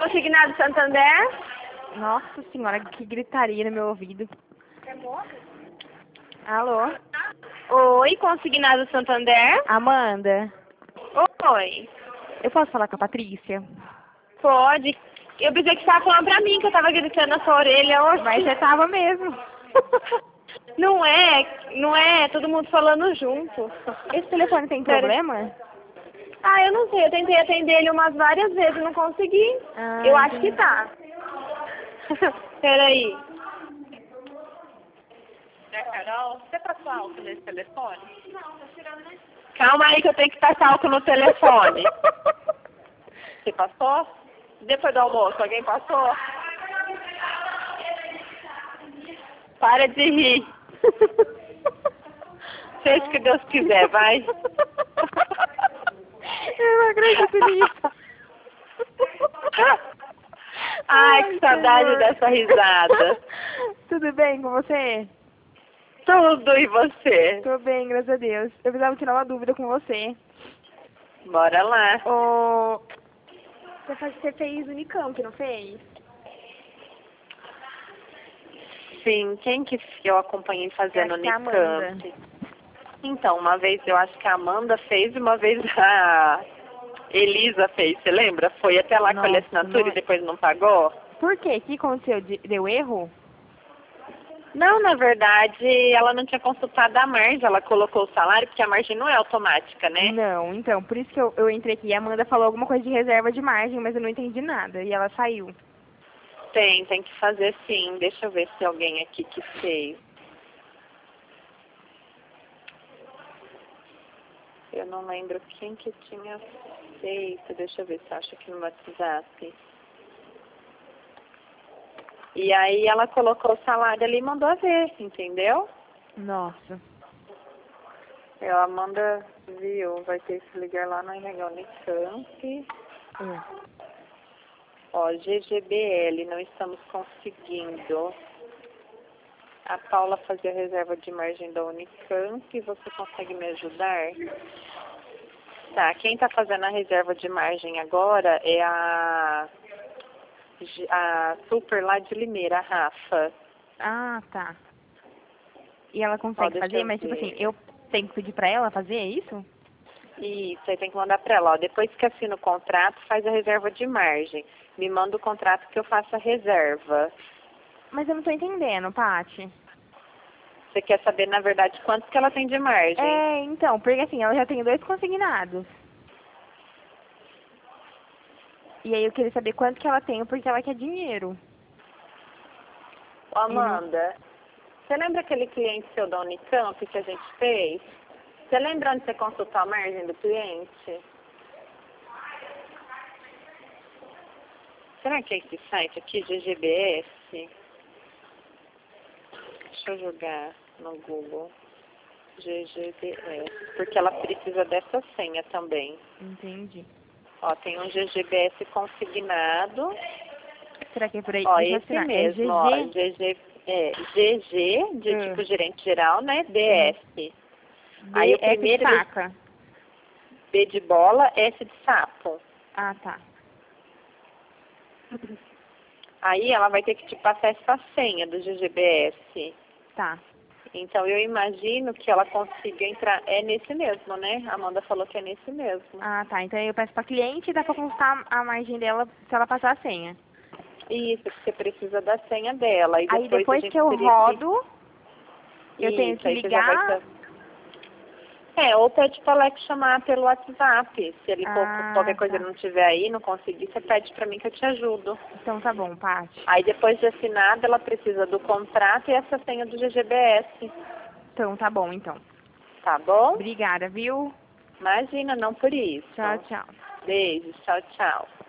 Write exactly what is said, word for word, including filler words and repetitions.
consignado Santander? Nossa senhora, que gritaria no meu ouvido. Alô? Oi, consignado Santander? Amanda, Oi. eu posso falar com a Patrícia? Pode. Eu pensei que você estava falando pra mim, que eu tava gritando na sua orelha hoje. Mas você tava mesmo. Não é, não é, todo mundo falando junto. Esse telefone tem Pera- problema? Ah, eu não sei, eu tentei atender ele umas várias vezes e não consegui. Ah, eu acho entendi. que tá. Peraí. É, Carol, você passou álcool nesse telefone? Calma aí que eu tenho que passar álcool no telefone. Você passou? Depois do almoço, alguém passou? Para de rir. Seja o que Deus quiser, vai. Eu não acredito nisso. Ai, que saudade Senhor. dessa risada. Tudo bem com você? Tudo, e você? Tô bem, graças a Deus. Eu precisava tirar uma dúvida com você. Bora lá. Ô, Você, faz, você fez Unicamp, não fez? Sim, quem que eu acompanhei fazendo Acho que é a Amanda. Unicamp? Então, uma vez eu acho que a Amanda fez e uma vez a Elisa fez, você lembra? Foi até lá com a Nossa, assinatura não- e depois não pagou? Por quê? O que aconteceu? De- Deu erro? Não, na verdade, ela não tinha consultado a margem, ela colocou o salário, porque a margem não é automática, né? Não, então, por isso que eu, eu entrei aqui. E a Amanda falou alguma coisa de reserva de margem, mas eu não entendi nada. E ela saiu. Tem, tem que fazer sim. Deixa eu ver se alguém aqui que fez. Eu não lembro quem que tinha feito. Deixa eu ver se acha aqui no WhatsApp. E aí ela colocou o salário ali e mandou a ver, entendeu? Nossa. Eu, a Amanda viu, vai ter que ligar lá no Unicamp. É. Ó, G G B L, não estamos conseguindo. A Paula fazia reserva de margem da Unicamp, você consegue me ajudar? Tá, quem tá fazendo a reserva de margem agora é a, a Super lá de Limeira, a Rafa. Ah, tá. E ela Ó, consegue deixa fazer, eu mas tipo ver. assim, eu tenho que pedir pra ela fazer, é isso? Isso, aí tem que mandar pra ela, ó. Depois que assina o contrato, faz a reserva de margem. Me manda o contrato que eu faço a reserva. Mas eu não tô entendendo, Paty. Você quer saber, na verdade, quanto que ela tem de margem? É, então, porque assim, ela já tem dois consignados. E aí eu queria saber quanto que ela tem, porque ela quer dinheiro. Ô, Amanda, você lembra aquele cliente seu da Unicamp que a gente fez? Você lembra onde você consultou a margem do cliente? Será que é esse site aqui, G G B S? Deixa eu jogar no Google. G G B S. Porque ela precisa dessa senha também. Entendi. Ó, tem um G G B S consignado. Será que é por aí? Ó, Deixa eu esse assinar. mesmo, É ó. G G? G G, é, G G, de Ah. tipo gerente geral, né? D S. Aí D o F primeiro de ele- faca. B de bola, S de sapo. Ah, tá. Aí ela vai ter que te passar essa senha do G G B S. Tá. Então eu imagino que ela consiga entrar. É nesse mesmo, né? A Amanda falou que é nesse mesmo. Ah, tá. Então eu peço pra cliente e dá pra consultar a margem dela se ela passar a senha. Isso, que você precisa da senha dela. E depois, Aí depois a gente que eu teria rodo, que... eu tenho Isso, que aí você já vai ligar. ter... É, ou pede para o Alex chamar pelo WhatsApp. Se ele co- Ah, qualquer coisa tá. não tiver aí, não conseguir, você pede para mim que eu te ajudo. Então tá bom, Paty. Aí depois de assinada, ela precisa do contrato e essa senha do G G B S. Então tá bom, então. Tá bom? Obrigada, viu? Imagina, não por isso. Tchau, tchau. Beijos, tchau, tchau.